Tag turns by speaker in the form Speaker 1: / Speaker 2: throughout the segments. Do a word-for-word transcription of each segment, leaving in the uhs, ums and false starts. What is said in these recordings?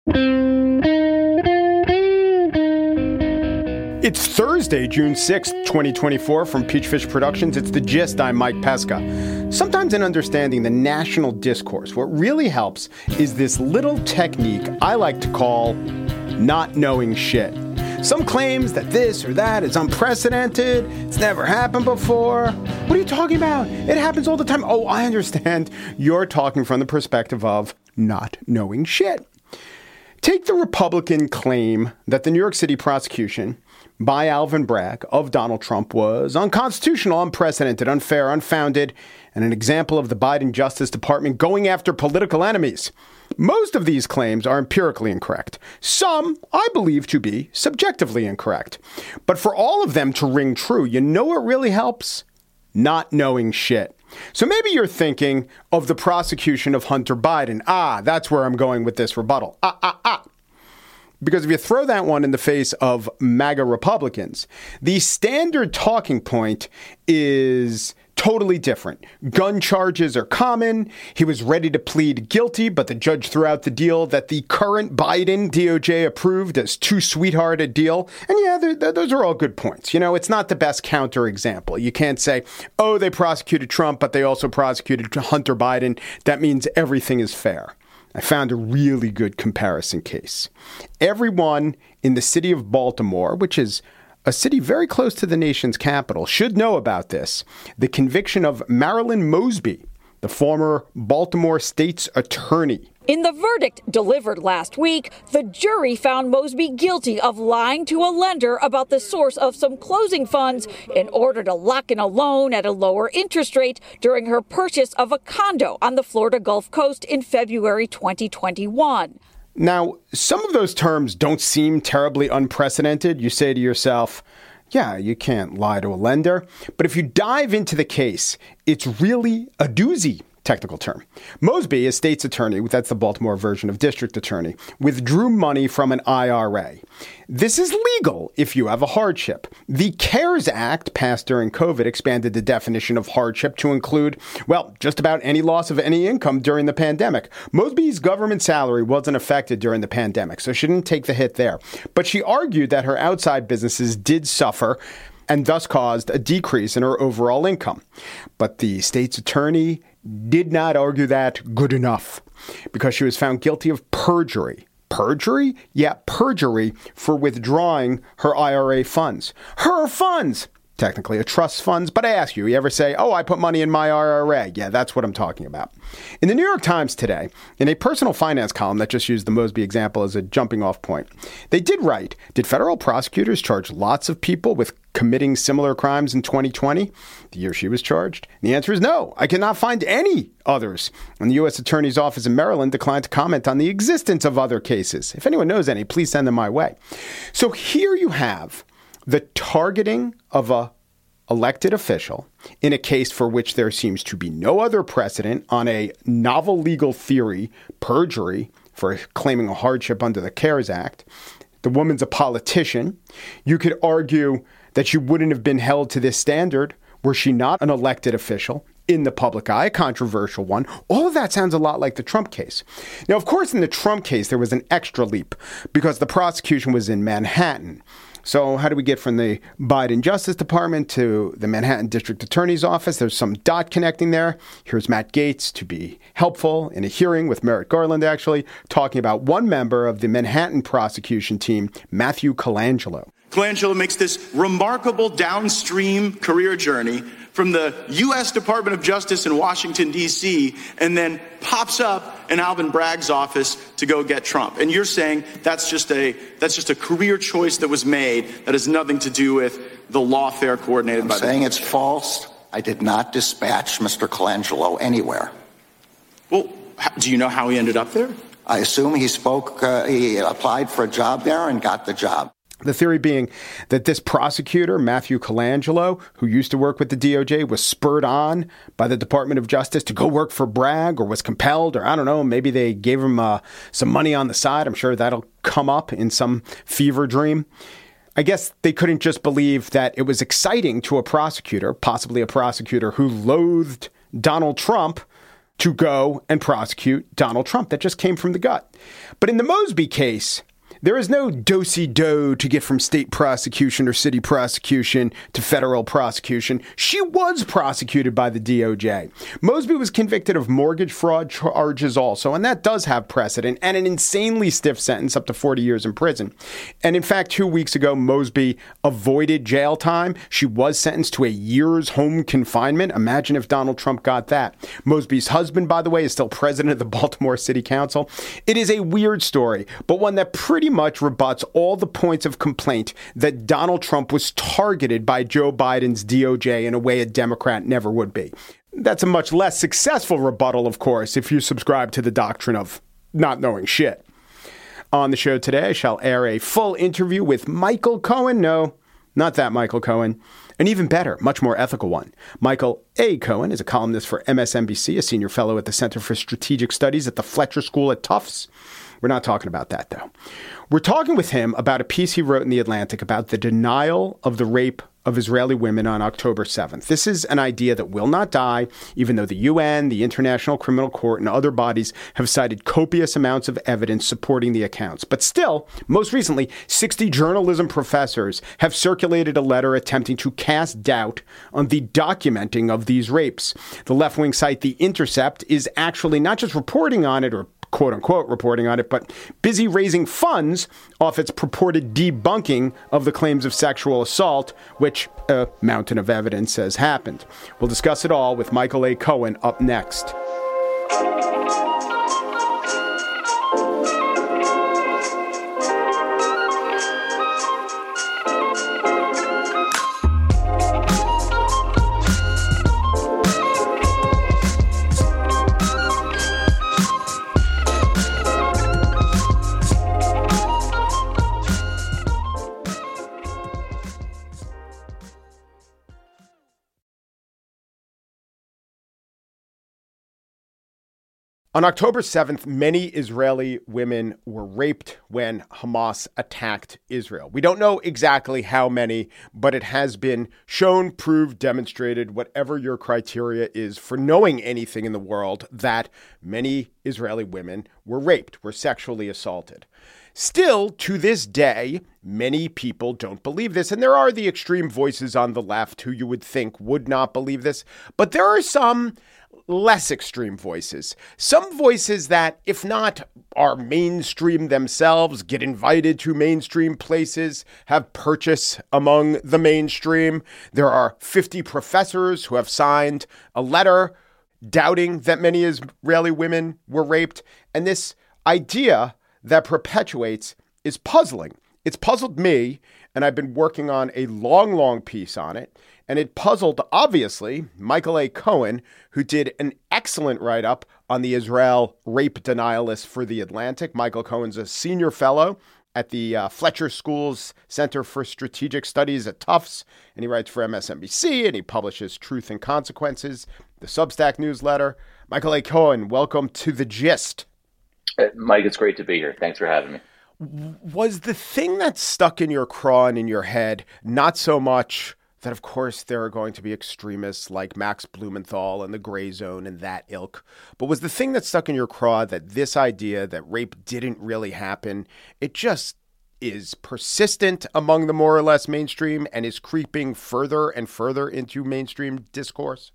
Speaker 1: It's Thursday, June sixth, twenty twenty-four. From Peachfish Productions, it's The Gist. I'm Mike Pesca. Sometimes in understanding the national discourse, what really helps is this little technique I like to call not knowing shit. Some claims that this or that is unprecedented, it's never happened before. What are you talking about? It happens all the time. Oh, I understand. You're talking from the perspective of not knowing shit. Take the Republican claim that the New York City prosecution by Alvin Bragg of Donald Trump was unconstitutional, unprecedented, unfair, unfounded, and an example of the Biden Justice Department going after political enemies. Most of these claims are empirically incorrect. Some I believe to be subjectively incorrect. But for all of them to ring true, you know what really helps? Not knowing shit. So maybe you're thinking of the prosecution of Hunter Biden. Ah, that's where I'm going with this rebuttal. Ah, ah, ah. Because if you throw that one in the face of MAGA Republicans, the standard talking point is totally different. Gun charges are common. He was ready to plead guilty, but the judge threw out the deal that the current Biden D O J approved as too sweetheart a deal. And yeah, they're, they're, those are all good points. You know, it's not the best counterexample. You can't say, oh, they prosecuted Trump, but they also prosecuted Hunter Biden. That means everything is fair. I found a really good comparison case. Everyone in the city of Baltimore, which is a city very close to the nation's capital, should know about this. The conviction of Marilyn Mosby, the former Baltimore state's attorney.
Speaker 2: In the verdict delivered last week, the jury found Mosby guilty of lying to a lender about the source of some closing funds in order to lock in a loan at a lower interest rate during her purchase of a condo on the Florida Gulf Coast in February twenty twenty-one.
Speaker 1: Now, some of those terms don't seem terribly unprecedented. You say to yourself, yeah, you can't lie to a lender. But if you dive into the case, it's really a doozy. Technical term. Mosby, a state's attorney, that's the Baltimore version of district attorney, withdrew money from an I R A. This is legal if you have a hardship. The CARES Act, passed during COVID, expanded the definition of hardship to include, well, just about any loss of any income during the pandemic. Mosby's government salary wasn't affected during the pandemic, so she didn't take the hit there. But she argued that her outside businesses did suffer and thus caused a decrease in her overall income. But the state's attorney did not argue that good enough because she was found guilty of perjury. Perjury? Yeah, perjury for withdrawing her I R A funds. Her funds! Technically a trust funds, but I ask you, you ever say, oh, I put money in my I R A? Yeah, that's what I'm talking about. In the New York Times today, in a personal finance column that just used the Mosby example as a jumping off point, they did write, did federal prosecutors charge lots of people with committing similar crimes in twenty twenty, the year she was charged? And the answer is no. I cannot find any others. And the U S Attorney's Office in Maryland declined to comment on the existence of other cases. If anyone knows any, please send them my way. So here you have the targeting of a elected official in a case for which there seems to be no other precedent on a novel legal theory, perjury, for claiming a hardship under the CARES Act. The woman's a politician. You could argue that she wouldn't have been held to this standard were she not an elected official in the public eye, a controversial one. All of that sounds a lot like the Trump case. Now, of course, in the Trump case, there was an extra leap because the prosecution was in Manhattan. So how do we get from the Biden Justice Department to the Manhattan District Attorney's Office? There's some dot connecting there. Here's Matt Gaetz to be helpful in a hearing with Merrick Garland, actually, talking about one member of the Manhattan prosecution team, Matthew Colangelo.
Speaker 3: Colangelo makes this remarkable downstream career journey from the U S Department of Justice in Washington, D C, and then pops up in Alvin Bragg's office to go get Trump. And you're saying that's just a that's just a career choice that was made that has nothing to do with the lawfare coordinated
Speaker 4: I'm
Speaker 3: by
Speaker 4: the... I'm saying
Speaker 3: it's
Speaker 4: false. I did not dispatch Mister Colangelo anywhere.
Speaker 3: Well, do you know how he ended up there?
Speaker 4: I assume he spoke, uh, he applied for a job there and got the job.
Speaker 1: The theory being that this prosecutor, Matthew Colangelo, who used to work with the D O J, was spurred on by the Department of Justice to go work for Bragg, or was compelled, or I don't know, maybe they gave him uh, some money on the side. I'm sure that'll come up in some fever dream. I guess they couldn't just believe that it was exciting to a prosecutor, possibly a prosecutor who loathed Donald Trump, to go and prosecute Donald Trump. That just came from the gut. But in the Mosby case, there is no do-si-do to get from state prosecution or city prosecution to federal prosecution. She was prosecuted by the D O J. Mosby was convicted of mortgage fraud charges also, and that does have precedent and an insanely stiff sentence, up to forty years in prison. And in fact, two weeks ago, Mosby avoided jail time. She was sentenced to a year's home confinement. Imagine if Donald Trump got that. Mosby's husband, by the way, is still president of the Baltimore City Council. It is a weird story, but one that pretty much rebuts all the points of complaint that Donald Trump was targeted by Joe Biden's D O J in a way a Democrat never would be. That's a much less successful rebuttal, of course, if you subscribe to the doctrine of not knowing shit. On the show today, I shall air a full interview with Michael Cohen. No, not that Michael Cohen. An even better, much more ethical one. Michael A. Cohen is a columnist for M S N B C, a senior fellow at the Center for Strategic Studies at the Fletcher School at Tufts. We're not talking about that, though. We're talking with him about a piece he wrote in The Atlantic about the denial of the rape of Israeli women on October seventh. This is an idea that will not die, even though the U N, the International Criminal Court, and other bodies have cited copious amounts of evidence supporting the accounts. But still, most recently, sixty journalism professors have circulated a letter attempting to cast doubt on the documenting of these rapes. The left-wing site The Intercept is actually not just reporting on it or quote unquote reporting on it, but busy raising funds off its purported debunking of the claims of sexual assault, which a mountain of evidence has happened. We'll discuss it all with Michael A. Cohen up next. On October seventh, many Israeli women were raped when Hamas attacked Israel. We don't know exactly how many, but it has been shown, proved, demonstrated, whatever your criteria is for knowing anything in the world, that many Israeli women were raped, were sexually assaulted. Still, to this day, many people don't believe this. And there are the extreme voices on the left who you would think would not believe this. But there are some less extreme voices. Some voices that, if not are mainstream themselves, get invited to mainstream places, have purchase among the mainstream. There are fifty professors who have signed a letter doubting that many Israeli women were raped. And this idea that perpetuates is puzzling. It's puzzled me, and I've been working on a long, long piece on it. And it puzzled, obviously, Michael A. Cohen, who did an excellent write-up on the Israel rape denialists for The Atlantic. Michael Cohen's a senior fellow at the uh, Fletcher School's Center for Strategic Studies at Tufts, and he writes for M S N B C, and he publishes Truth and Consequences, the Substack newsletter. Michael A. Cohen, welcome to The Gist.
Speaker 5: Uh, Mike, it's great to be here. Thanks for having me.
Speaker 1: Was the thing that stuck in your craw and in your head not so much that, of course, there are going to be extremists like Max Blumenthal and the Gray Zone and that ilk, but was the thing that stuck in your craw that this idea that rape didn't really happen, it just is persistent among the more or less mainstream and is creeping further and further into mainstream discourse?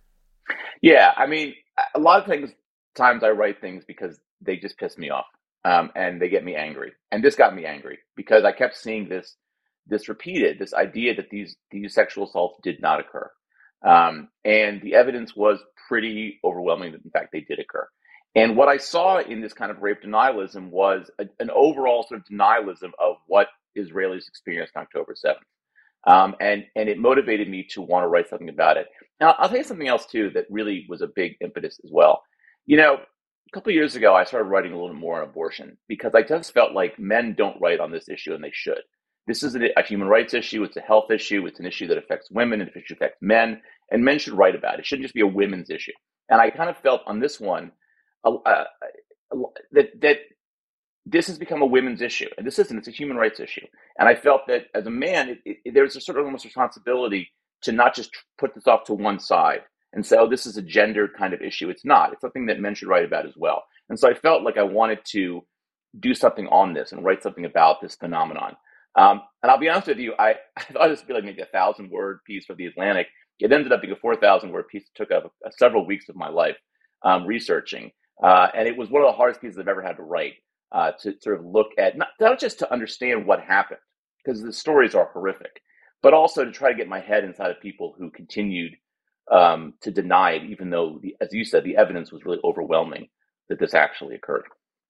Speaker 5: Yeah, I mean, a lot of things, times I write things because they just piss me off um, and they get me angry. And this got me angry because I kept seeing this this repeated, this idea that these these sexual assaults did not occur. Um, and the evidence was pretty overwhelming that, in fact, they did occur. And what I saw in this kind of rape denialism was a, an overall sort of denialism of what Israelis experienced on October seventh. Um, and, and it motivated me to want to write something about it. Now, I'll tell you something else, too, that really was a big impetus as well. You know, a couple of years ago, I started writing a little more on abortion because I just felt like men don't write on this issue, and they should. This is a human rights issue. It's a health issue. It's an issue that affects women and it affects men, and men should write about it. It shouldn't just be a women's issue. And I kind of felt on this one uh, uh, that that this has become a women's issue, and this isn't. It's a human rights issue. And I felt that as a man, it, it, there's a sort of almost responsibility to not just put this off to one side and say, oh, this is a gendered kind of issue. It's not. It's something that men should write about as well. And so I felt like I wanted to do something on this and write something about this phenomenon. Um, and I'll be honest with you, I, I thought this would be like maybe a thousand word piece for The Atlantic. It ended up being a four thousand word piece. It took up uh, several weeks of my life um, researching. Uh, and it was one of the hardest pieces I've ever had to write, uh, to sort of look at, not, not just to understand what happened, because the stories are horrific, but also to try to get my head inside of people who continued um, to deny it, even though, the, as you said, the evidence was really overwhelming that this actually occurred.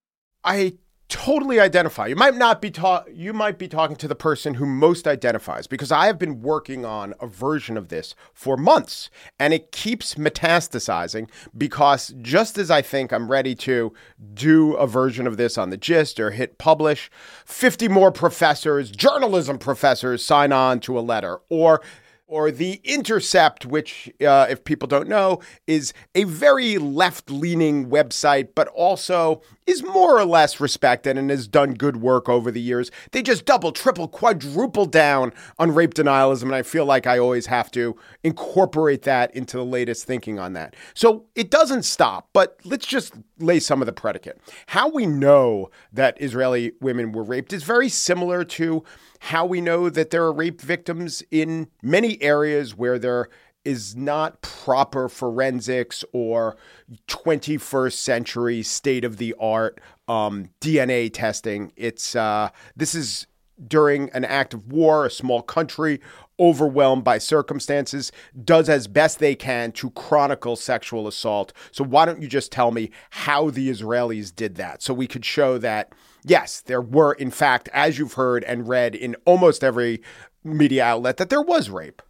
Speaker 1: I totally identify. You might not be ta- you might be talking to the person who most identifies, because I have been working on a version of this for months, and it keeps metastasizing, because just as I think I'm ready to do a version of this on the Gist or hit publish, fifty more professors, journalism professors, sign on to a letter, or Or The Intercept, which, uh, if people don't know, is a very left-leaning website, but also is more or less respected and has done good work over the years. They just double, triple, quadruple down on rape denialism, and I feel like I always have to incorporate that into the latest thinking on that. So it doesn't stop, but let's just lay some of the predicate. How we know that Israeli women were raped is very similar to how we know that there are rape victims in many areas where there is not proper forensics or twenty-first century state-of-the-art um, D N A testing. It's uh, this is during an act of war, a small country overwhelmed by circumstances does as best they can to chronicle sexual assault. So why don't you just tell me how the Israelis did that, so we could show that, yes, there were, in fact, as you've heard and read in almost every media outlet, that there was rape.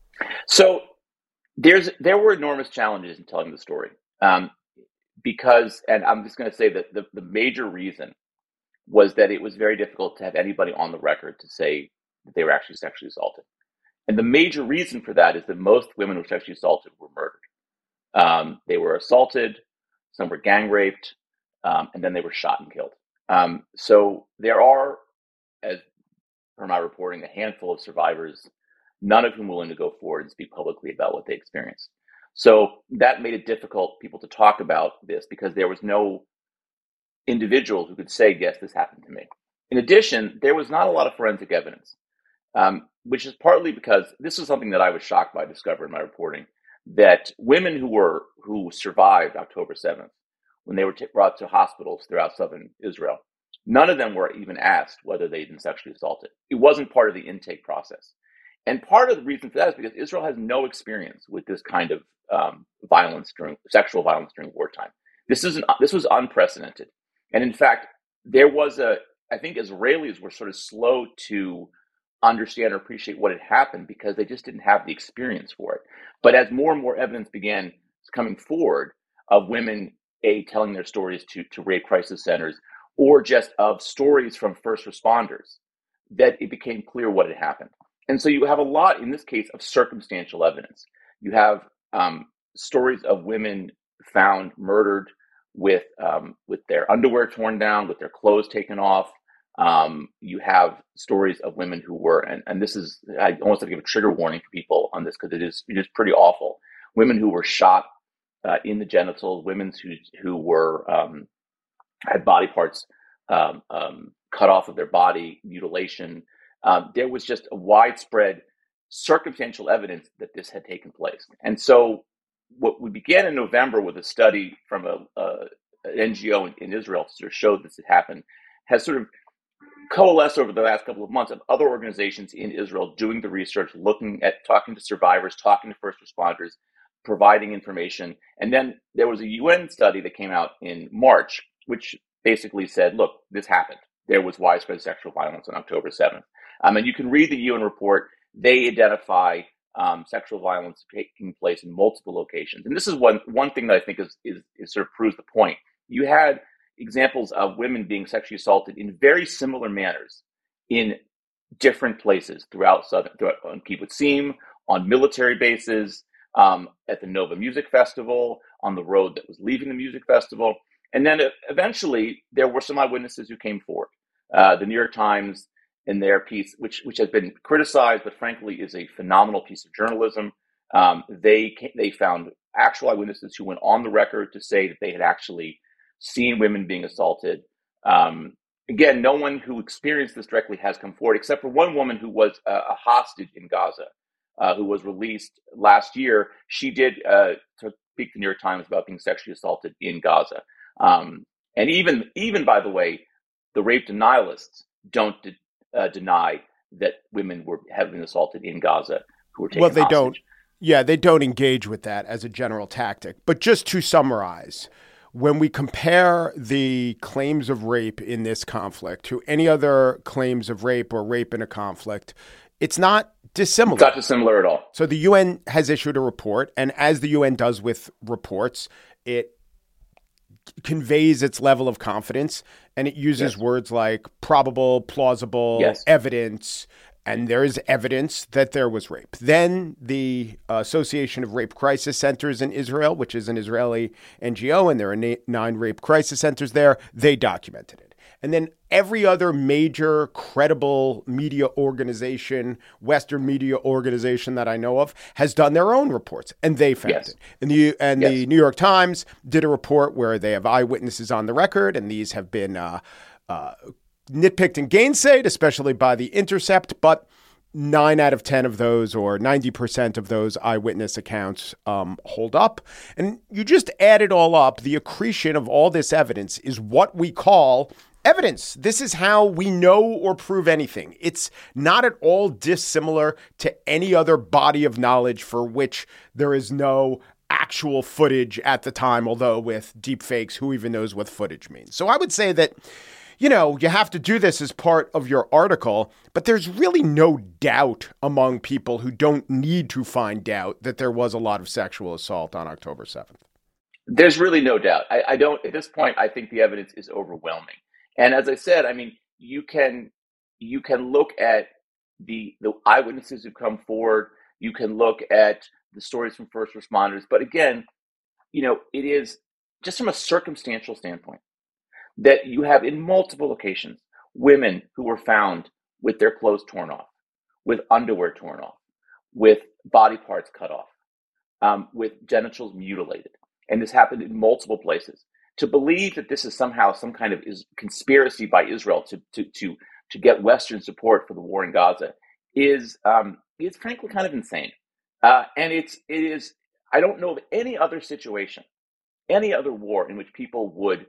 Speaker 5: So there's there were enormous challenges in telling the story, um, because, and I'm just going to say that the, the major reason was that it was very difficult to have anybody on the record to say that they were actually sexually assaulted. And the major reason for that is that most women who were sexually assaulted were murdered. Um, they were assaulted, some were gang raped, um, and then they were shot and killed. Um, so there are, as per my reporting, a handful of survivors, none of whom were willing to go forward and speak publicly about what they experienced. So that made it difficult for people to talk about this, because there was no individual who could say, yes, this happened to me. In addition, there was not a lot of forensic evidence, um, which is partly because this is something that I was shocked by discovering in my reporting, that women who were who survived October seventh, when they were t- brought to hospitals throughout southern Israel, none of them were even asked whether they'd been sexually assaulted. It wasn't part of the intake process. And part of the reason for that is because Israel has no experience with this kind of um, violence during sexual violence during wartime. This is an, this was unprecedented. And in fact, there was a, I think Israelis were sort of slow to understand or appreciate what had happened because they just didn't have the experience for it. But as more and more evidence began coming forward of women, A, telling their stories to, to rape crisis centers, or just of stories from first responders, that it became clear what had happened. And so you have a lot, in this case, of circumstantial evidence. You have um, stories of women found murdered with um, with their underwear torn down, with their clothes taken off. Um, you have stories of women who were, and, and this is, I almost have to give a trigger warning for people on this, because it is it is pretty awful. Women who were shot uh, in the genitals, women who who were um, had body parts um, um, cut off of their body, mutilation. Um, there was just a widespread circumstantial evidence that this had taken place. And so what we began in November with a study from a, a, an N G O in, in Israel to sort of show this had happened, has sort of coalesced over the last couple of months of other organizations in Israel doing the research, looking at, talking to survivors, talking to first responders, providing information. And then there was a U N study that came out in March, which basically said, look, this happened. There was widespread sexual violence on October seventh. Um, and you can read the U N report. They identify um, sexual violence taking place in multiple locations. And this is one one thing that I think is, is, is sort of proves the point. You had examples of women being sexually assaulted in very similar manners in different places throughout southern, throughout, on Kibbutzim, on military bases, um, at the Nova Music Festival, on the road that was leaving the music festival. And then eventually there were some eyewitnesses who came forward. Uh, the New York Times, in their piece, which which has been criticized, but frankly is a phenomenal piece of journalism. Um, they they found actual eyewitnesses who went on the record to say that they had actually seen women being assaulted. Um, again, no one who experienced this directly has come forward, except for one woman who was a, a hostage in Gaza, uh, who was released last year. She did uh, to speak to the New York Times about being sexually assaulted in Gaza. Um, and even, even by the way, the rape denialists don't de- uh, deny that women were have been assaulted in Gaza who were taken
Speaker 1: Well, they
Speaker 5: hostage.
Speaker 1: don't. Yeah, they don't engage with that as a general tactic. But just to summarize, when we compare the claims of rape in this conflict to any other claims of rape or rape in a conflict, it's not dissimilar.
Speaker 5: It's not dissimilar at all.
Speaker 1: So the U N has issued a report, and as the U N does with reports, it conveys its level of confidence, and it uses yes. words like probable, plausible, yes. evidence, and there is evidence that there was rape. Then the Association of Rape Crisis Centers in Israel, which is an Israeli N G O, and there are na- nine rape crisis centers there, they documented it. And then every other major credible media organization, Western media organization that I know of, has done their own reports, and they found yes. it. And the and yes. the New York Times did a report where they have eyewitnesses on the record, and these have been uh, uh, nitpicked and gainsayed, especially by The Intercept, but nine out of ten of those, or ninety percent of those eyewitness accounts um, hold up. And you just add it all up. The accretion of all this evidence is what we call evidence. This is how we know or prove anything. It's not at all dissimilar to any other body of knowledge for which there is no actual footage at the time, although with deep fakes, who even knows what footage means? So I would say that, you know, you have to do this as part of your article, but there's really no doubt among people who don't need to find out that there was a lot of sexual assault on October seventh.
Speaker 5: There's really no doubt. I, I don't, at this point, I think the evidence is overwhelming. And as I said, I mean, you can you can look at the the eyewitnesses who come forward. You can look at the stories from first responders. But again, you know, it is just from a circumstantial standpoint that you have in multiple locations women who were found with their clothes torn off, with underwear torn off, with body parts cut off, um, with genitals mutilated. And this happened in multiple places. To believe that this is somehow some kind of is conspiracy by Israel to to to to get Western support for the war in Gaza is um, is frankly kind of insane. Uh, and it's it is I don't know of any other situation, any other war in which people would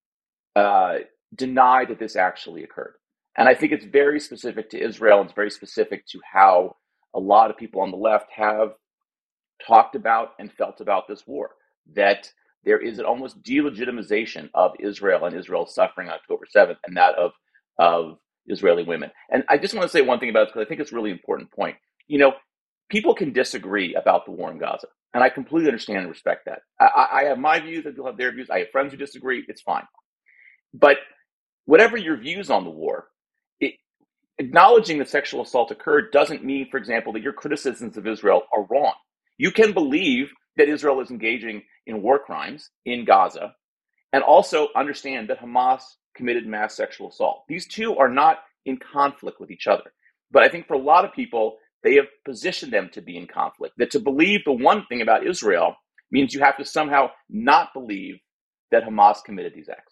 Speaker 5: uh, deny that this actually occurred. And I think it's very specific to Israel, and it's very specific to how a lot of people on the left have talked about and felt about this war. That there is an almost delegitimization of Israel and Israel's suffering on October seventh, and that of of Israeli women. And I just want to say one thing about this, because I think it's a really important point. You know, people can disagree about the war in Gaza, and I completely understand and respect that. I, I have my views, and people have their views. I have friends who disagree. It's fine. But whatever your views on the war, it, acknowledging that sexual assault occurred doesn't mean, for example, that your criticisms of Israel are wrong. You can believe that Israel is engaging in war crimes in Gaza, and also understand that Hamas committed mass sexual assault. These two are not in conflict with each other. But I think for a lot of people, they have positioned them to be in conflict. That to believe the one thing about Israel means you have to somehow not believe that Hamas committed these acts.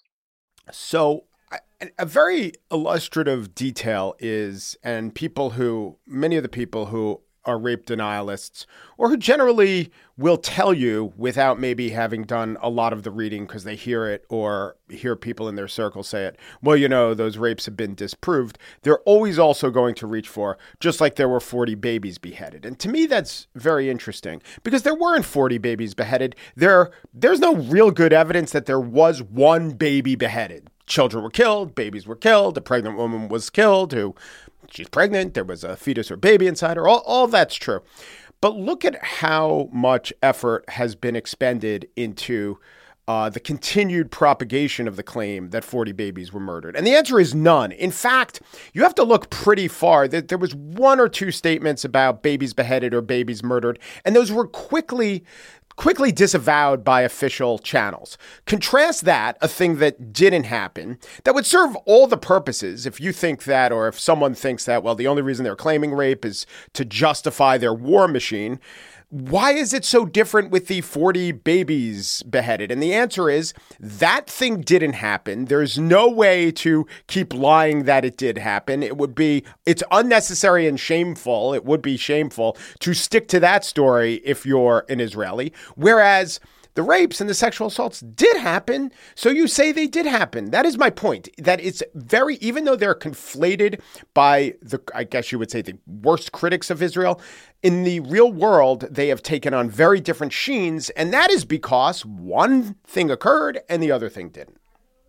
Speaker 1: So a very illustrative detail is, and people who, many of the people who are rape denialists, or who generally will tell you without maybe having done a lot of the reading because they hear it or hear people in their circle say it, well, you know, those rapes have been disproved. They're always also going to reach for, just like there were forty babies beheaded. And to me, that's very interesting because there weren't forty babies beheaded. There, there's no real good evidence that there was one baby beheaded. Children were killed, babies were killed, a pregnant woman was killed who she's pregnant, there was a fetus or baby inside her, all, all that's true. But look at how much effort has been expended into uh, the continued propagation of the claim that forty babies were murdered. And the answer is none. In fact, you have to look pretty far. There was one or two statements about babies beheaded or babies murdered, and those were quickly quickly disavowed by official channels. Contrast that, a thing that didn't happen, that would serve all the purposes. If you think that, or if someone thinks that, well, the only reason they're claiming rape is to justify their war machine, Why is it so different with the forty babies beheaded? And the answer is that thing didn't happen. There's no way to keep lying that it did happen. It would be, it's unnecessary and shameful. It would be shameful to stick to that story if you're an Israeli. Whereas the rapes and the sexual assaults did happen, so you say they did happen. That is my point, that it's very, even though they're conflated by the, I guess you would say, the worst critics of Israel, in the real world, they have taken on very different sheens, and that is because one thing occurred and the other thing didn't.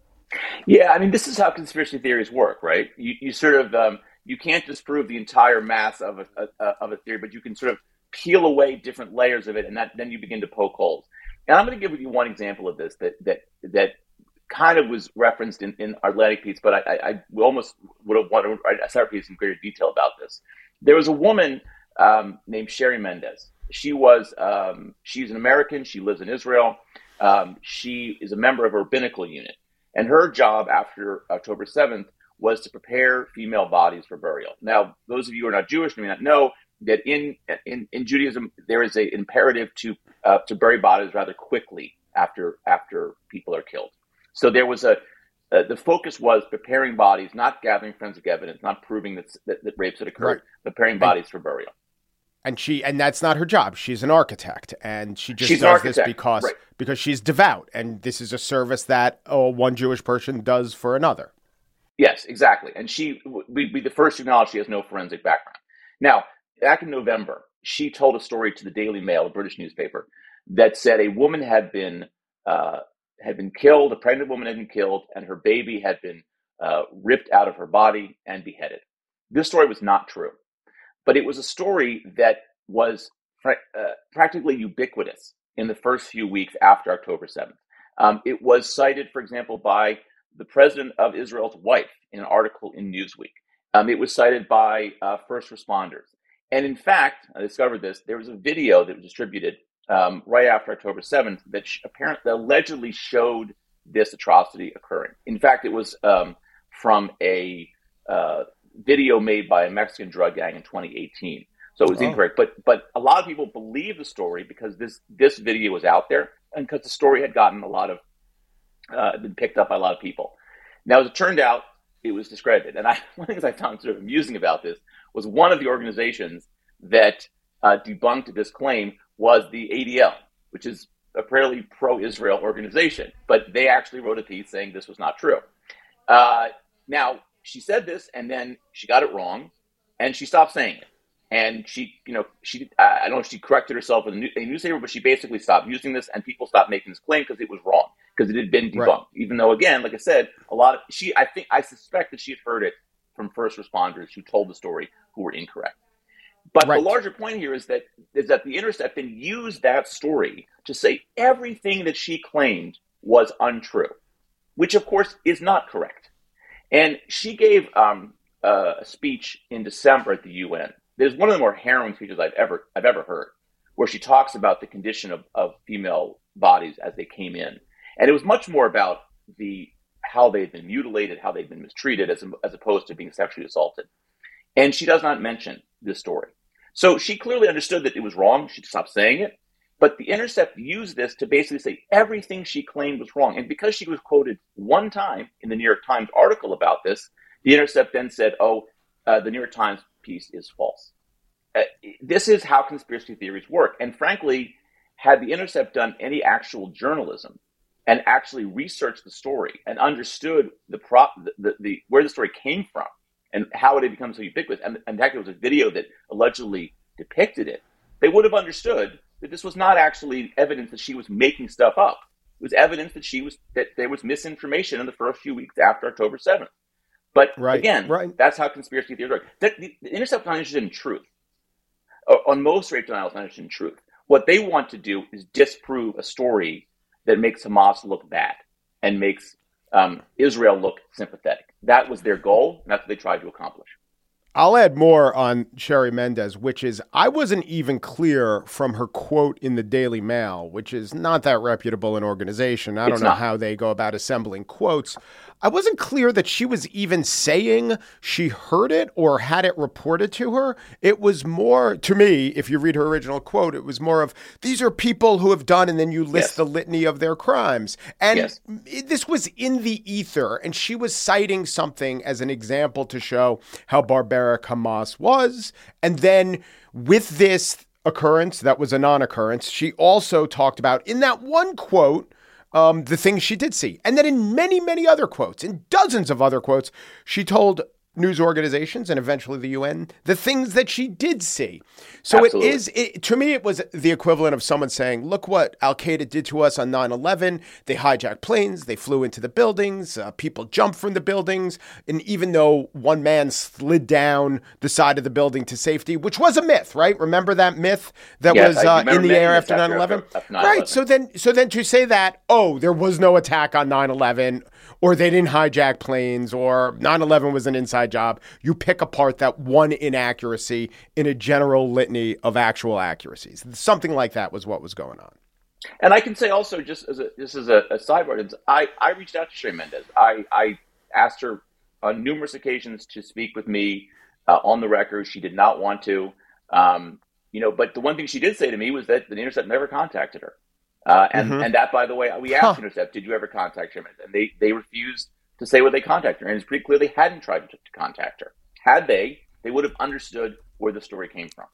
Speaker 5: Yeah, I mean, this is how conspiracy theories work, right? You, you sort of, um, you can't disprove the entire mass of a, a, of a theory, but you can sort of peel away different layers of it, and that then you begin to poke holes. And I'm going to give you one example of this that that that kind of was referenced in, in our Atlantic piece, but I, I, I almost would have wanted to write a separate piece in greater detail about this. There was a woman um, named Sherry Mendez. She was um, she's an American. She lives in Israel. Um, she is a member of a rabbinical unit, and her job after October seventh was to prepare female bodies for burial. Now, those of you who are not Jewish may not know that in in, in Judaism there is an imperative to uh, to bury bodies rather quickly after after people are killed. So there was a uh, the focus was preparing bodies, not gathering forensic evidence, not proving that that, that rapes had occurred, right. but preparing bodies and, for burial.
Speaker 1: And she and that's not her job. She's an architect, and she just
Speaker 5: she's
Speaker 1: does this because
Speaker 5: right.
Speaker 1: because she's devout, and this is a service that oh, one Jewish person does for another.
Speaker 5: Yes, exactly. And she would be the first to acknowledge she has no forensic background. Now, back in November, she told a story to the Daily Mail, a British newspaper, that said a woman had been uh, had been killed, a pregnant woman had been killed, and her baby had been uh, ripped out of her body and beheaded. This story was not true, but it was a story that was uh, practically ubiquitous in the first few weeks after October seventh. Um, it was cited, for example, by the president of Israel's wife in an article in Newsweek. Um, it was cited by uh, first responders. And in fact, I discovered this, there was a video that was distributed um, right after October seventh that sh- apparently allegedly showed this atrocity occurring. In fact, it was um, from a uh, video made by a Mexican drug gang in twenty eighteen. So it was oh. incorrect. But but a lot of people believe the story because this, this video was out there and because the story had gotten a lot of, uh, been picked up by a lot of people. Now, as it turned out, it was discredited. And I, one of the things I found sort of amusing about this was one of the organizations that uh, debunked this claim was the A D L, which is a fairly pro-Israel organization. But they actually wrote a piece saying this was not true. Uh, now, she said this, and then she got it wrong, and she stopped saying it. And she, you know, she, I don't know if she corrected herself in a, new, a newspaper, but she basically stopped using this, and people stopped making this claim because it was wrong, because it had been debunked. Right. Even though, again, like I said, a lot of, she, I think, I suspect that she had heard it from first responders who told the story who were incorrect. But right. the larger point here is that is that The Intercept then used that story to say everything that she claimed was untrue, which of course is not correct. And she gave um, uh, a speech in December at the U N. There's one of the more harrowing speeches I've ever I've ever heard, where she talks about the condition of, of female bodies as they came in, and it was much more about the how they'd been mutilated, how they'd been mistreated, as as opposed to being sexually assaulted. And she does not mention this story. So she clearly understood that it was wrong. She stopped saying it. But The Intercept used this to basically say everything she claimed was wrong. And because she was quoted one time in the New York Times article about this, The Intercept then said, oh, uh, the New York Times piece is false. Uh, this is how conspiracy theories work. And frankly, had The Intercept done any actual journalism and actually researched the story and understood the prop, the, the, the where the story came from and how it had become so ubiquitous, and, and in fact, it was a video that allegedly depicted it, they would have understood that this was not actually evidence that she was making stuff up. It was evidence that she was that there was misinformation in the first few weeks after October seventh. But right, again, right. that's how conspiracy theories work. The, the, the Intercept is not interested in truth. On most rape denials, not interested in truth. What they want to do is disprove a story that makes Hamas look bad and makes um, Israel look sympathetic. That was their goal, and that's what they tried to accomplish.
Speaker 1: I'll add more on Sherry Mendez, which is I wasn't even clear from her quote in the Daily Mail, which is not that reputable an organization. I don't
Speaker 5: it's
Speaker 1: know
Speaker 5: not.
Speaker 1: how they go about assembling quotes. I wasn't clear that she was even saying she heard it or had it reported to her. It was more, to me, if you read her original quote, it was more of, these are people who have done, and then you list
Speaker 5: Yes.
Speaker 1: the litany of their crimes. And
Speaker 5: Yes.
Speaker 1: it- this was in the ether, and she was citing something as an example to show how barbaric Hamas was. And then with this occurrence, that was a non-occurrence, she also talked about, in that one quote, Um, the things she did see. And then in many, many other quotes, in dozens of other quotes, she told news organizations and eventually the U N the things that she did see. So
Speaker 5: Absolutely.
Speaker 1: it is, it, to me, it was the equivalent of someone saying, look what Al-Qaeda did to us on nine eleven. They hijacked planes. They flew into the buildings. Uh, people jumped from the buildings. And even though one man slid down the side of the building to safety, which was a myth, right? Remember that myth that
Speaker 5: Yes,
Speaker 1: was
Speaker 5: I
Speaker 1: uh,
Speaker 5: remember
Speaker 1: in the
Speaker 5: many
Speaker 1: air
Speaker 5: myths
Speaker 1: after
Speaker 5: after-
Speaker 1: nine eleven?
Speaker 5: after nine eleven.
Speaker 1: Right. So then, so then to say that, oh, there was no attack on nine eleven, or they didn't hijack planes, or nine eleven was an inside job, you pick apart that one inaccuracy in a general litany of actual accuracies. Something like that was what was going on.
Speaker 5: And I can say also, just as a, just as a, a sidebar, is I, I reached out to Sherry Mendez. I, I asked her on numerous occasions to speak with me uh, on the record. She did not want to. Um, you know, but the one thing she did say to me was that the Intercept never contacted her. Uh, and,
Speaker 1: Mhm.
Speaker 5: and that, by the way, we asked
Speaker 1: Huh.
Speaker 5: Intercept, did you ever contact Sherry Mendez? And they, they refused to say where they contacted her. And it's pretty clear they hadn't tried to, to contact her. Had they, they would have understood where the story came from.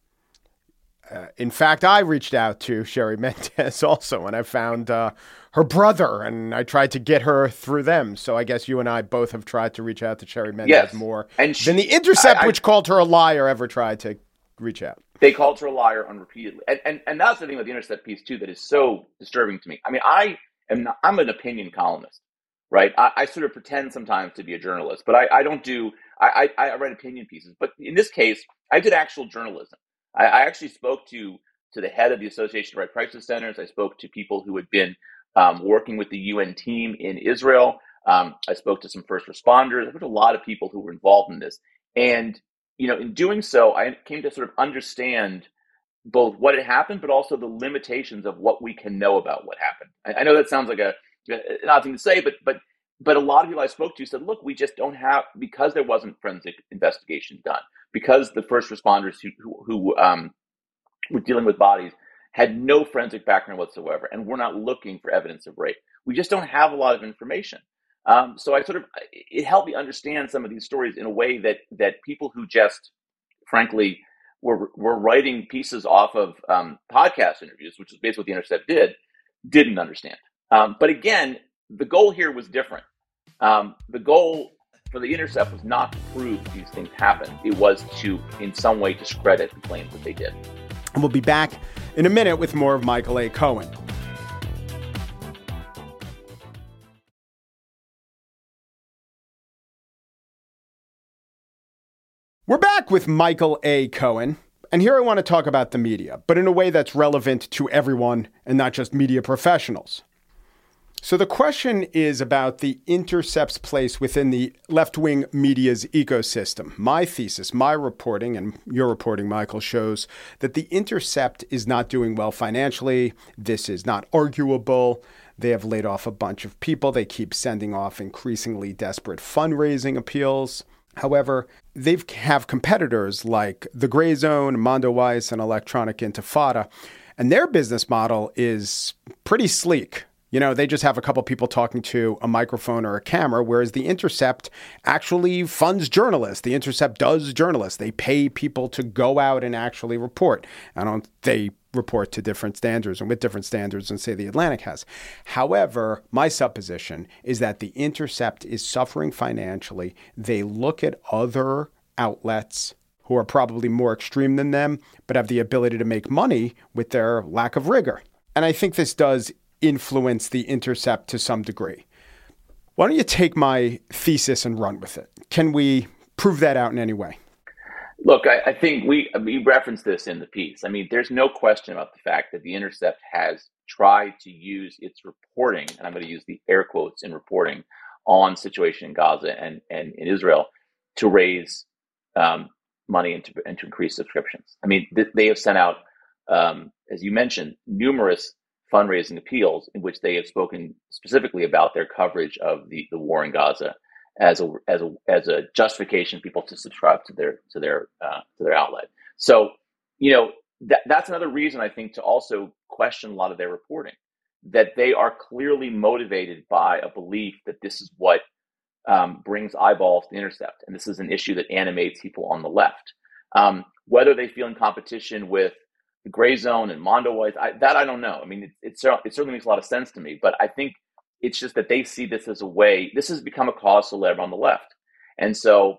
Speaker 1: Uh, in fact, I reached out to Sherry Mendez also, and I found uh, her brother, and I tried to get her through them. So I guess you and I both have tried to reach out to Sherry Mendez
Speaker 5: Yes.
Speaker 1: more
Speaker 5: And she-
Speaker 1: than the Intercept,
Speaker 5: I- I-
Speaker 1: which called her a liar, ever tried to reach out.
Speaker 5: They called her a liar unrepeatedly. And, and, and that's the thing with the Intercept piece, too, that is so disturbing to me. I mean, I am not, I'm an opinion columnist, right? I, I sort of pretend sometimes to be a journalist, but I, I don't do, I, I, I write opinion pieces. But in this case, I did actual journalism. I, I actually spoke to, to the head of the Association of Right Crisis Centers. I spoke to people who had been um, working with the U N team in Israel. Um, I spoke to some first responders. I spoke to a lot of people who were involved in this. And you know, in doing so, I came to sort of understand both what had happened, but also the limitations of what we can know about what happened. I, I know that sounds like a an odd thing to say, but but but a lot of people I spoke to said, look, we just don't have, because there wasn't forensic investigation done, because the first responders who who, who um, were dealing with bodies had no forensic background whatsoever, and we're not looking for evidence of rape. We just don't have a lot of information. Um, so I sort of, it helped me understand some of these stories in a way that that people who just, frankly, were were writing pieces off of um, podcast interviews, which is basically what the Intercept did, didn't understand. Um, but again, the goal here was different. Um, the goal for the Intercept was not to prove these things happened. It was to, in some way, discredit the claims that they did.
Speaker 1: And we'll be back in a minute with more of Michael A. Cohen. We're back with Michael A. Cohen, and here I want to talk about the media, but in a way that's relevant to everyone and not just media professionals. So the question is about the Intercept's place within the left-wing media's ecosystem. My thesis, my reporting, and your reporting, Michael, shows that the Intercept is not doing well financially. This is not arguable. They have laid off a bunch of people. They keep sending off increasingly desperate fundraising appeals. However, they have competitors like The Gray Zone, Mondo Weiss, and Electronic Intifada, and their business model is pretty sleek. You know, they just have a couple people talking to a microphone or a camera, whereas The Intercept actually funds journalists. The Intercept does journalists. They pay people to go out and actually report. I don't, they report to different standards and with different standards than, say, The Atlantic has. However, my supposition is that The Intercept is suffering financially. They look at other outlets who are probably more extreme than them, but have the ability to make money with their lack of rigor. And I think this does influence The Intercept to some degree. Why don't you take my thesis and run with it? Can we prove that out in any way?
Speaker 5: Look, I, I think we we referenced this in the piece. I mean, there's no question about the fact that The Intercept has tried to use its reporting, and I'm going to use the air quotes in reporting, on situation in Gaza and, and in Israel to raise um, money and to, and to increase subscriptions. I mean, th- they have sent out, um, as you mentioned, numerous fundraising appeals in which they have spoken specifically about their coverage of the, the war in Gaza as a as a as a justification for people to subscribe to their to their uh, to their outlet. So, you know, that that's another reason I think to also question a lot of their reporting, that they are clearly motivated by a belief that this is what um, brings eyeballs to The Intercept, and this is an issue that animates people on the left. Um, whether they feel in competition with the Gray Zone and Mondoweiss, I, that I don't know. I mean, it, it, it certainly makes a lot of sense to me, but I think it's just that they see this as a way. This has become a cause célèbre on the left, and so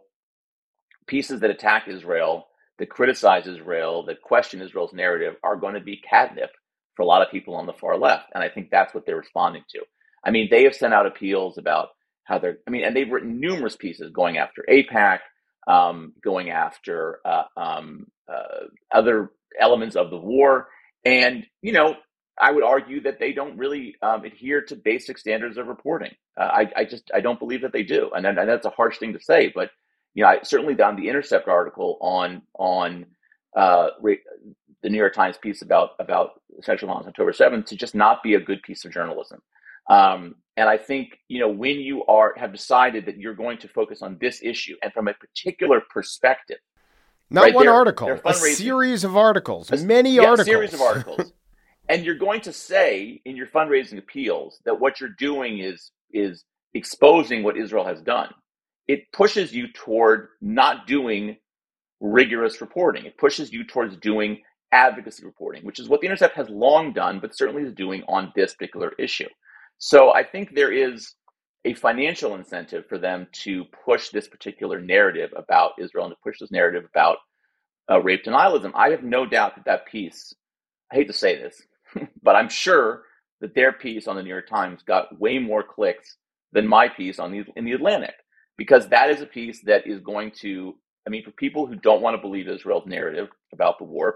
Speaker 5: pieces that attack Israel, that criticize Israel, that question Israel's narrative, are going to be catnip for a lot of people on the far left, and I think that's what they're responding to. I mean, they have sent out appeals about how they're. I mean, and they've written numerous pieces going after AIPAC, um, going after uh, um, uh, other elements of the war, and you know, I would argue that they don't really um, adhere to basic standards of reporting. Uh, I, I just I don't believe that they do, and, and that's a harsh thing to say. But you know, I certainly down the Intercept article on on uh, the New York Times piece about about sexual violence on October seventh to just not be a good piece of journalism. Um, and I think you know when you are have decided that you're going to focus on this issue and from a particular perspective.
Speaker 1: Not
Speaker 5: right,
Speaker 1: one
Speaker 5: they're,
Speaker 1: article,
Speaker 5: they're
Speaker 1: a series of articles, a, many
Speaker 5: yeah,
Speaker 1: articles.
Speaker 5: A series of articles. And you're going to say in your fundraising appeals that what you're doing is is exposing what Israel has done. It pushes you toward not doing rigorous reporting. It pushes you towards doing advocacy reporting, which is what The Intercept has long done, but certainly is doing on this particular issue. So I think there is a financial incentive for them to push this particular narrative about Israel and to push this narrative about uh, rape denialism. I have no doubt that that piece, I hate to say this, but I'm sure that their piece on the New York Times got way more clicks than my piece on the, in the Atlantic, because that is a piece that is going to, I mean, for people who don't want to believe Israel's narrative about the war,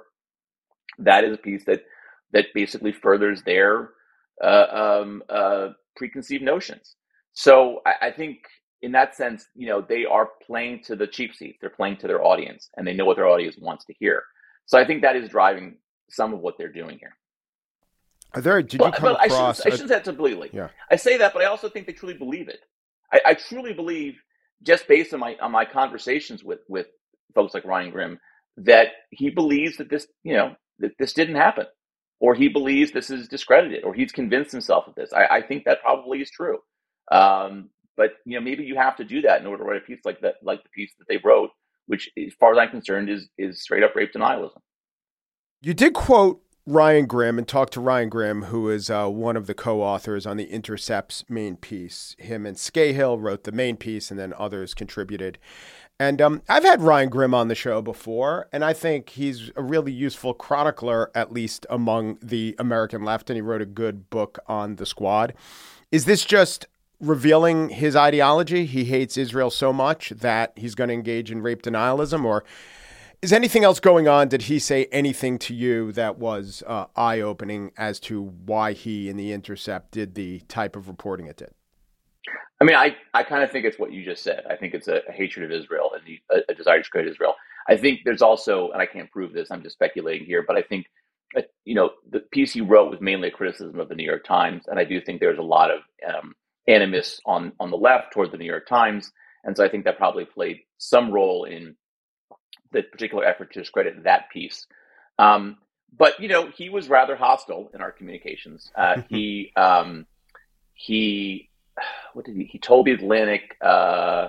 Speaker 5: that is a piece that that basically furthers their uh, um, uh, preconceived notions. So I, I think in that sense, you know, they are playing to the cheap seats. They're playing to their audience, and they know what their audience wants to hear. So I think that is driving some of what they're doing here.
Speaker 1: Are there, did
Speaker 5: but,
Speaker 1: you come
Speaker 5: but
Speaker 1: across?
Speaker 5: I shouldn't, I shouldn't say that completely.
Speaker 1: Yeah.
Speaker 5: I say that, but I also think they truly believe it. I, I truly believe, just based on my on my conversations with with folks like Ryan Grim, that he believes that this, you know, that this didn't happen, or he believes this is discredited, or he's convinced himself of this. I, I think that probably is true. Um, but you know, maybe you have to do that in order to write a piece like that, like the piece that they wrote, which, as far as I'm concerned, is is straight up rape denialism.
Speaker 1: You did quote Ryan Grim and talk to Ryan Grim, who is uh, one of the co-authors on the Intercept's main piece. Him and Scahill wrote the main piece, and then others contributed. And um, I've had Ryan Grim on the show before, and I think he's a really useful chronicler, at least among the American left, and he wrote a good book on the Squad. Is this just revealing his ideology? He hates Israel so much that he's going to engage in rape denialism, or is anything else going on? Did he say anything to you that was uh, eye-opening as to why he and The Intercept did the type of reporting it did?
Speaker 5: I mean, I, I kind of think it's what you just said. I think it's a, a hatred of Israel and the, a, a desire to discredit Israel. I think there's also, and I can't prove this, I'm just speculating here, but I think, uh, you know, the piece he wrote was mainly a criticism of the New York Times, and I do think there's a lot of um, animus on, on the left toward the New York Times, and so I think that probably played some role in the particular effort to discredit that piece. Um, but, you know, he was rather hostile in our communications. Uh, he, um, he, what did he, he told the Atlantic, uh,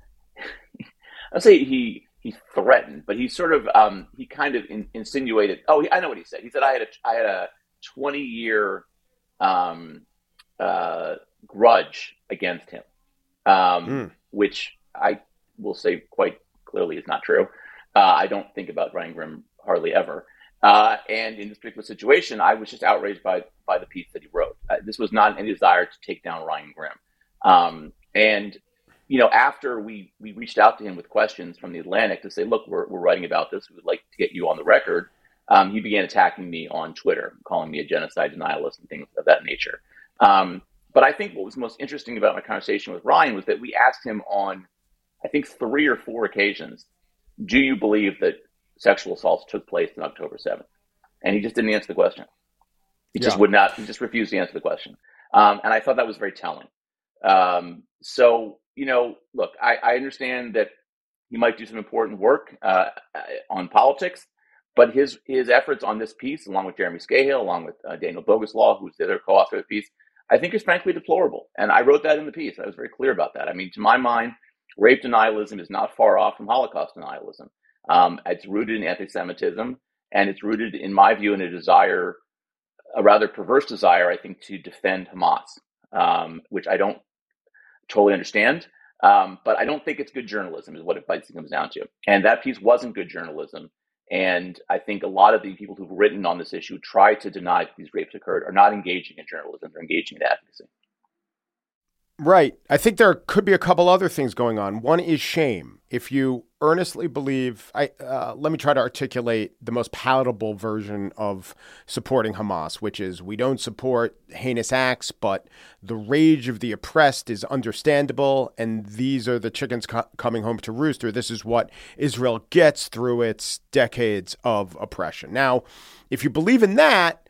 Speaker 5: I'll say he, he threatened, but he sort of, um, he kind of in, insinuated, oh, he, I know what he said. He said, I had a, I had a twenty year, um, uh, grudge against him, um, mm. which I will say quite clearly is not true. Uh, I don't think about Ryan Grim hardly ever. Uh, and in this particular situation, I was just outraged by by the piece that he wrote. Uh, this was not any desire to take down Ryan Grim. Um, and, you know, after we, we reached out to him with questions from the Atlantic to say, look, we're, we're writing about this. We would like to get you on the record. Um, he began attacking me on Twitter, calling me a genocide denialist and things of that nature. Um, but I think what was most interesting about my conversation with Ryan was that we asked him on, I think, three or four occasions, do you believe that sexual assaults took place on October seventh? And he just didn't answer the question. He
Speaker 1: Yeah.
Speaker 5: just would not. He just refused to answer the question, um, and I thought that was very telling. Um, so you know, look, I, I understand that he might do some important work uh, on politics, but his his efforts on this piece, along with Jeremy Scahill, along with uh, Daniel Boguslaw, who's the other co-author of the piece, I think is frankly deplorable. And I wrote that in the piece. I was very clear about that. I mean, to my mind, rape denialism is not far off from Holocaust denialism. Um, it's rooted in anti-Semitism, and it's rooted, in my view, in a desire, a rather perverse desire, I think, to defend Hamas, um, which I don't totally understand. Um, but I don't think it's good journalism is what it basically comes down to. And that piece wasn't good journalism. And I think a lot of the people who've written on this issue try to deny that these rapes occurred are not engaging in journalism. They're engaging in advocacy.
Speaker 1: Right. I think there could be a couple other things going on. One is shame. If you earnestly believe, I uh, let me try to articulate the most palatable version of supporting Hamas, which is we don't support heinous acts, but the rage of the oppressed is understandable, and these are the chickens co- coming home to rooster. This is what Israel gets through its decades of oppression. Now, if you believe in that,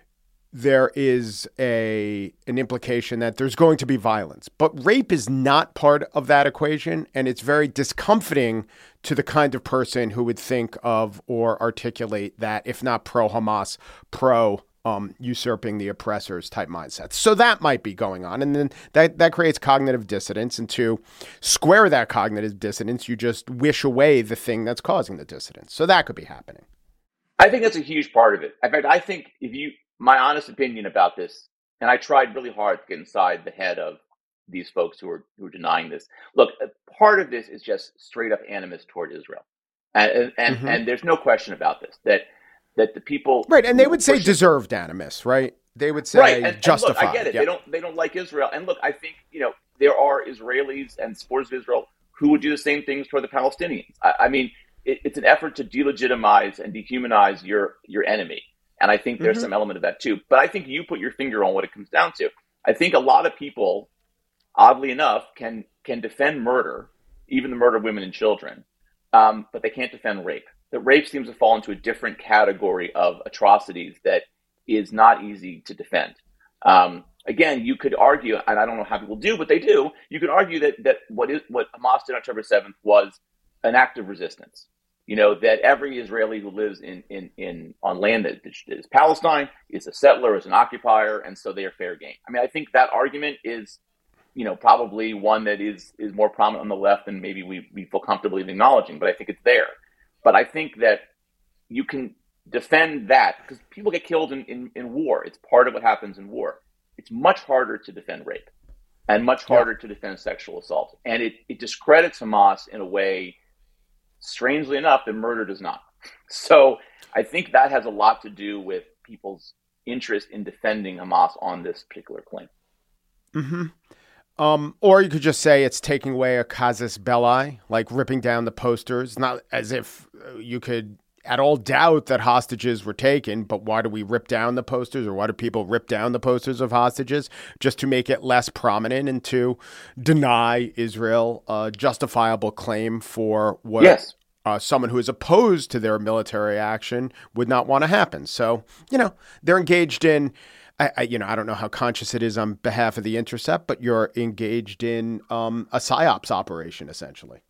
Speaker 1: there is a an implication that there's going to be violence. But rape is not part of that equation, and it's very discomforting to the kind of person who would think of or articulate that, if not pro-Hamas, pro um, usurping the oppressors type mindset. So that might be going on, and then that, that creates cognitive dissonance, and to square that cognitive dissonance, you just wish away the thing that's causing the dissonance. So that could be happening.
Speaker 5: I think that's a huge part of it. In fact, I think if you... my honest opinion about this, and I tried really hard to get inside the head of these folks who are who are denying this. Look, part of this is just straight up animus toward Israel, and and, mm-hmm. and there's no question about this. That that the people
Speaker 1: right, and they would say deserved animus, right? They would say
Speaker 5: right, and,
Speaker 1: justified.
Speaker 5: And look, I get it. Yeah. They don't they don't like Israel, and look, I think you know there are Israelis and supporters of Israel who would do the same things toward the Palestinians. I, I mean, it, it's an effort to delegitimize and dehumanize your your enemy. And I think there's mm-hmm. some element of that too. But I think you put your finger on what it comes down to. I think a lot of people, oddly enough, can can defend murder, even the murder of women and children, um, but they can't defend rape. That rape seems to fall into a different category of atrocities that is not easy to defend. Um, again, you could argue, and I don't know how people do, but they do. You could argue that that what is what Hamas did on October seventh was an act of resistance. You know, that every Israeli who lives in, in, in on land that is Palestine is a settler, is an occupier, and so they are fair game. I mean, I think that argument is, you know, probably one that is is more prominent on the left than maybe we, we feel comfortable in acknowledging, but I think it's there. But I think that you can defend that because people get killed in, in, in war. It's part of what happens in war. It's much harder to defend rape and much harder yeah. to defend sexual assault. And it, it discredits Hamas in a way, strangely enough, that murder does not. So I think that has a lot to do with people's interest in defending Hamas on this particular claim.
Speaker 1: Mm-hmm. Um, or you could just say it's taking away a casus belli, like ripping down the posters. Not as if you could at all doubt that hostages were taken, but why do we rip down the posters, or why do people rip down the posters of hostages? Just to make it less prominent and to deny Israel a justifiable claim for what
Speaker 5: yes.
Speaker 1: uh, someone who is opposed to their military action would not want to happen. So, you know, they're engaged in, I, I, you know, I don't know how conscious it is on behalf of The Intercept, but you're engaged in um, a PSYOPs operation, essentially.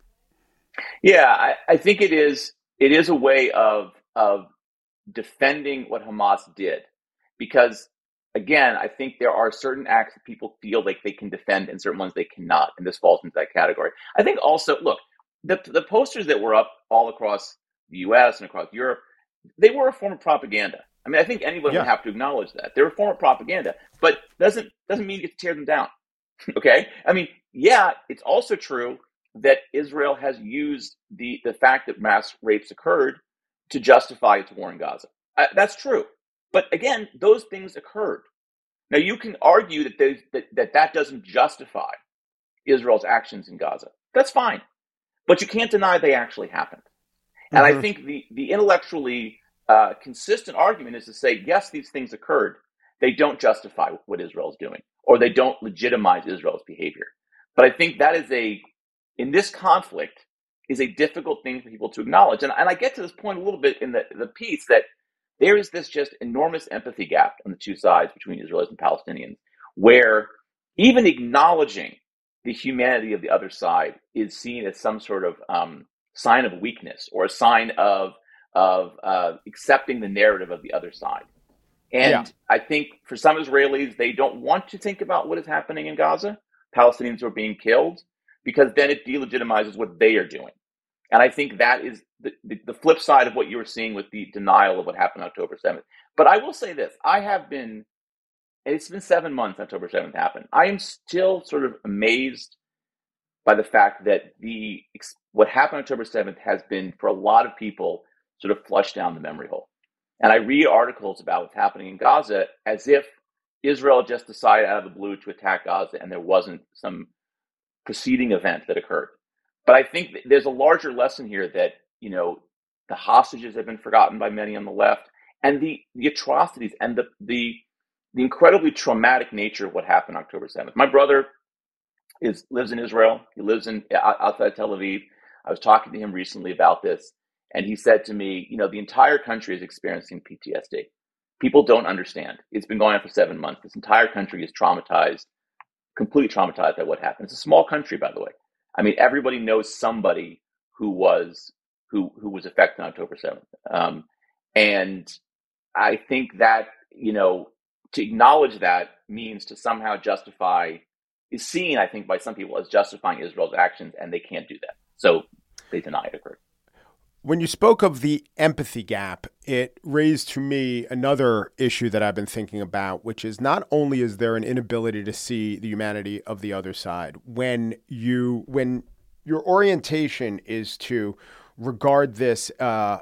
Speaker 5: Yeah, I, I think it is. It is a way of of defending what Hamas did, because again, I think there are certain acts that people feel like they can defend and certain ones they cannot, and this falls into that category. I think also, look, the the posters that were up all across the U S and across Europe, they were a form of propaganda. I mean, I think anyone yeah. would have to acknowledge that they're a form of propaganda, but doesn't doesn't mean you get to tear them down. Okay, I mean, yeah, it's also true that Israel has used the, the fact that mass rapes occurred to justify its war in Gaza. Uh, that's true. But again, those things occurred. Now, you can argue that, they, that, that that doesn't justify Israel's actions in Gaza. That's fine. But you can't deny they actually happened. Mm-hmm. And I think the, the intellectually uh, consistent argument is to say, yes, these things occurred. They don't justify what Israel is doing, or they don't legitimize Israel's behavior. But I think that is a in this conflict is a difficult thing for people to acknowledge. And, and I get to this point a little bit in the, the piece that there is this just enormous empathy gap on the two sides between Israelis and Palestinians, where even acknowledging the humanity of the other side is seen as some sort of um, sign of weakness or a sign of of uh, accepting the narrative of the other side. And
Speaker 1: Yeah.
Speaker 5: I think for some Israelis, they don't want to think about what is happening in Gaza. Palestinians are being killed, because then it delegitimizes what they are doing. And I think that is the, the, the flip side of what you were seeing with the denial of what happened on October seventh. But I will say this, I have been, it's been seven months October seventh happened. I am still sort of amazed by the fact that the what happened on October seventh has been, for a lot of people, sort of flushed down the memory hole. And I read articles about what's happening in Gaza as if Israel just decided out of the blue to attack Gaza and there wasn't some preceding event that occurred. But I think there's a larger lesson here that, you know, the hostages have been forgotten by many on the left, and the, the atrocities and the, the the incredibly traumatic nature of what happened on October seventh. My brother is lives in Israel. He lives in outside Tel Aviv. I was talking to him recently about this, and he said to me, you know, the entire country is experiencing P T S D. People don't understand. It's been going on for seven months. This entire country is traumatized, completely traumatized by what happened. It's a small country, by the way. I mean, everybody knows somebody who was who who was affected on October seventh. Um, and I think that, you know, to acknowledge that means to somehow justify, is seen, I think, by some people as justifying Israel's actions, and they can't do that. So they deny it occurred.
Speaker 1: When you spoke of the empathy gap, it raised to me another issue that I've been thinking about, which is not only is there an inability to see the humanity of the other side, when you when your orientation is to regard this uh,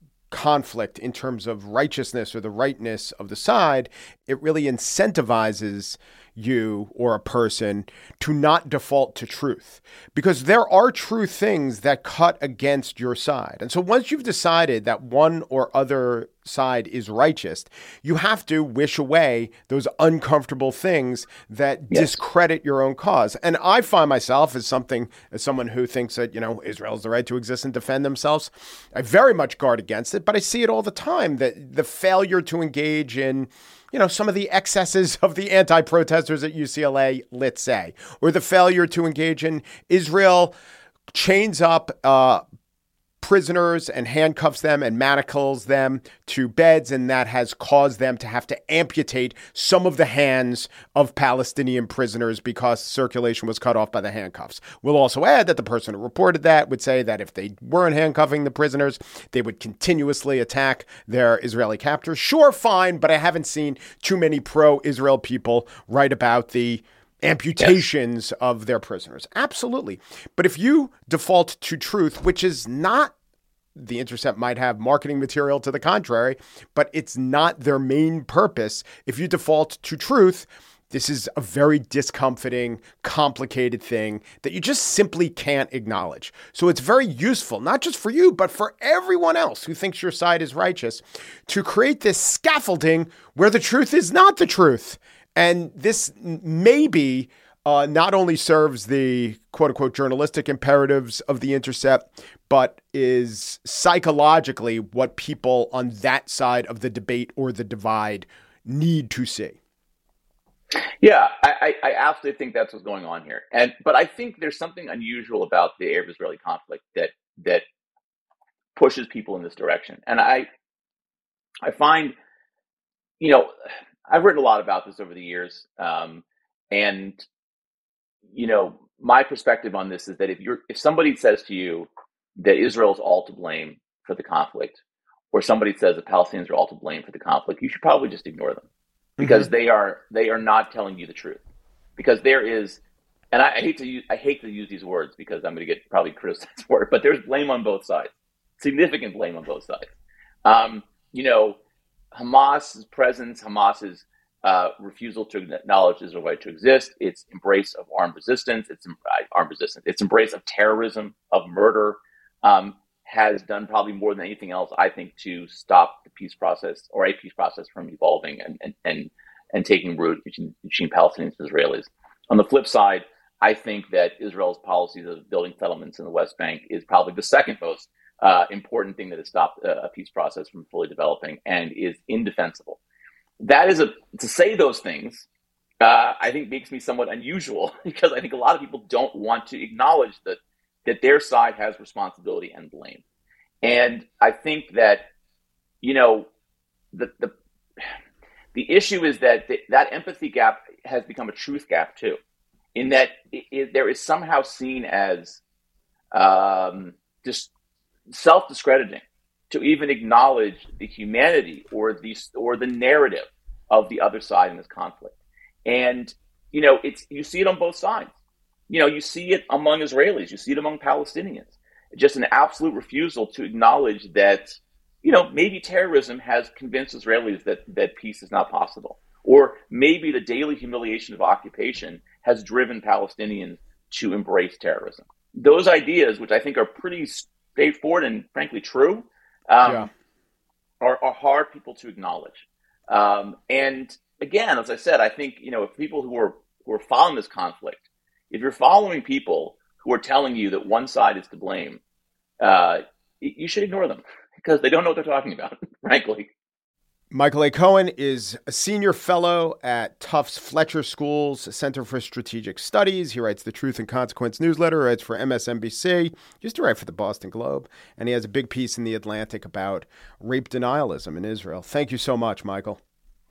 Speaker 1: conflict in terms of righteousness or the rightness of the side, it really incentivizes you or a person to not default to truth, because there are true things that cut against your side. And so once you've decided that one or other side is righteous, you have to wish away those uncomfortable things that yes. discredit your own cause. And I find myself as something, as someone who thinks that, you know, Israel has the right to exist and defend themselves. I very much guard against it, but I see it all the time, that the failure to engage in, you know, some of the excesses of the anti-protesters at U C L A, let's say, or the failure to engage in Israel chains up uh, prisoners and handcuffs them and manacles them to beds, and that has caused them to have to amputate some of the hands of Palestinian prisoners because circulation was cut off by the handcuffs. We'll also add that the person who reported that would say that if they weren't handcuffing the prisoners, they would continuously attack their Israeli captors. Sure, fine, but I haven't seen too many pro-Israel people write about the amputations yes. of their prisoners. Absolutely. But if you default to truth, which is not, The Intercept might have marketing material to the contrary, but it's not their main purpose. If you default to truth, this is a very discomforting, complicated thing that you just simply can't acknowledge. So it's very useful, not just for you, but for everyone else who thinks your side is righteous, to create this scaffolding where the truth is not the truth. And this maybe uh, not only serves the quote-unquote journalistic imperatives of The Intercept, but is psychologically what people on that side of the debate or the divide need to see.
Speaker 5: Yeah, I, I absolutely think that's what's going on here. And but I think there's something unusual about the Arab-Israeli conflict that that pushes people in this direction. And I I find, you know, I've written a lot about this over the years. Um, and, you know, my perspective on this is that if you're if somebody says to you that Israel's all to blame for the conflict, or somebody says that Palestinians are all to blame for the conflict, you should probably just ignore them. Because mm-hmm. they are they are not telling you the truth. Because there is, and I, I hate to use I hate to use these words because I'm going to get probably criticized for it, but there's blame on both sides, significant blame on both sides. Um, you know, Hamas's presence, Hamas's uh, refusal to acknowledge Israel's right to exist, its embrace of armed resistance, its armed resistance, its embrace of terrorism, of murder, um, has done probably more than anything else, I think, to stop the peace process or a peace process from evolving and and and, and taking root between, between Palestinians and Israelis. On the flip side, I think that Israel's policies of building settlements in the West Bank is probably the second most uh, important thing that has stopped a, a peace process from fully developing and is indefensible. That is a to say those things. Uh, I think makes me somewhat unusual because I think a lot of people don't want to acknowledge that that their side has responsibility and blame. And I think that, you know, the the the issue is that the, that empathy gap has become a truth gap too, in that it, it, there is somehow seen as um, just self-discrediting to even acknowledge the humanity or the or the narrative of the other side in this conflict. And, you know, it's you see it on both sides. You know, you see it among Israelis, you see it among Palestinians. Just an absolute refusal to acknowledge that, you know, maybe terrorism has convinced Israelis that, that peace is not possible. Or maybe the daily humiliation of occupation has driven Palestinians to embrace terrorism. Those ideas, which I think are pretty straightforward and frankly true, um, yeah. are, are hard people to acknowledge. Um, and again, as I said, I think, you know, if people who are who are following this conflict, if you're following people who are telling you that one side is to blame, uh, you should ignore them because they don't know what they're talking about, frankly.
Speaker 1: Michael A. Cohen is a senior fellow at Tufts Fletcher School's Center for Strategic Studies. He writes the Truth and Consequence newsletter, writes for M S N B C, used to write for the Boston Globe, and he has a big piece in The Atlantic about rape denialism in Israel. Thank you so much, Michael.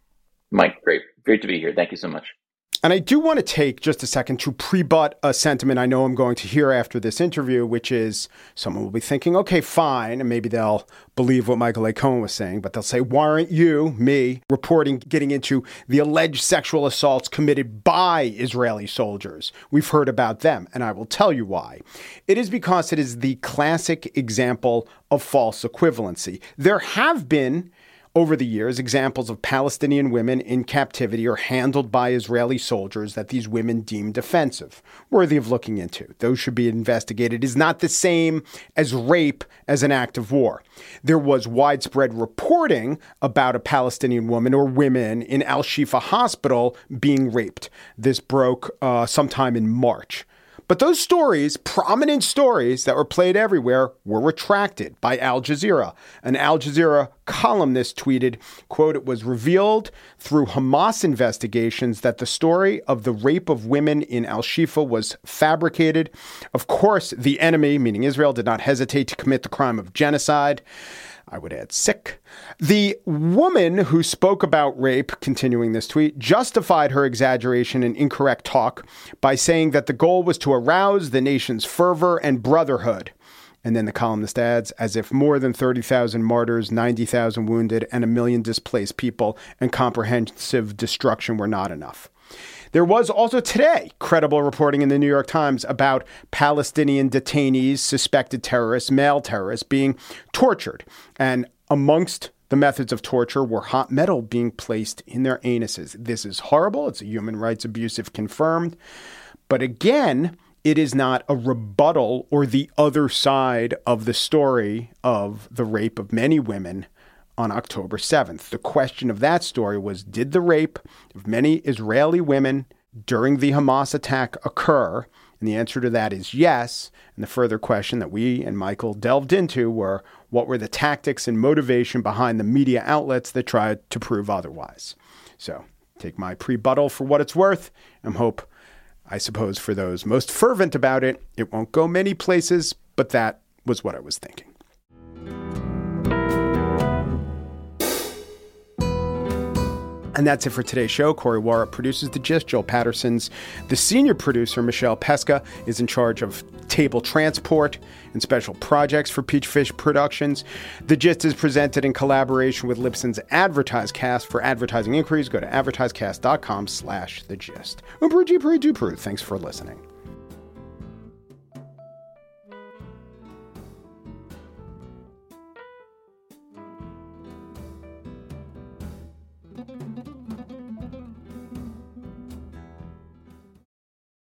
Speaker 5: Mike, great. Great to be here. Thank you so much.
Speaker 1: And I do want to take just a second to pre-butt a sentiment I know I'm going to hear after this interview, which is someone will be thinking, okay, fine, and maybe they'll believe what Michael A. Cohen was saying, but they'll say, why aren't you, me, reporting, getting into the alleged sexual assaults committed by Israeli soldiers? We've heard about them, and I will tell you why. It is because it is the classic example of false equivalency. There have been over the years, examples of Palestinian women in captivity or handled by Israeli soldiers that these women deemed offensive, worthy of looking into. Those should be investigated. It is not the same as rape as an act of war. There was widespread reporting about a Palestinian woman or women in Al-Shifa Hospital being raped. This broke uh, sometime in March. But those stories, prominent stories that were played everywhere, were retracted by Al Jazeera. An Al Jazeera columnist tweeted, quote, "It was revealed through Hamas investigations that the story of the rape of women in Al-Shifa was fabricated. Of course, the enemy, meaning Israel, did not hesitate to commit the crime of genocide." I would add sick. The woman who spoke about rape, continuing this tweet, justified her exaggeration and incorrect talk by saying that the goal was to arouse the nation's fervor and brotherhood. And then the columnist adds, as if more than thirty thousand martyrs, ninety thousand wounded, and a million displaced people and comprehensive destruction were not enough. There was also today credible reporting in the New York Times about Palestinian detainees, suspected terrorists, male terrorists, being tortured. And amongst the methods of torture were hot metal being placed in their anuses. This is horrible. It's a human rights abuse if confirmed. But again, it is not a rebuttal or the other side of the story of the rape of many women on October seventh. The question of that story was, did the rape of many Israeli women during the Hamas attack occur? And the answer to that is yes. And the further question that we and Michael delved into were, what were the tactics and motivation behind the media outlets that tried to prove otherwise? So take my pre-buttal for what it's worth, and hope, I suppose, for those most fervent about it, it won't go many places, but that was what I was thinking. And that's it for today's show. Corey Warren produces The Gist. Joel Patterson's the senior producer. Michelle Pesca is in charge of table transport and special projects for Peachfish Productions. The Gist is presented in collaboration with Libsyn's AdvertiseCast. For advertising inquiries, go to advertisecast.com slash the gist. Umbru, Jibru, Dupru. Thanks for listening.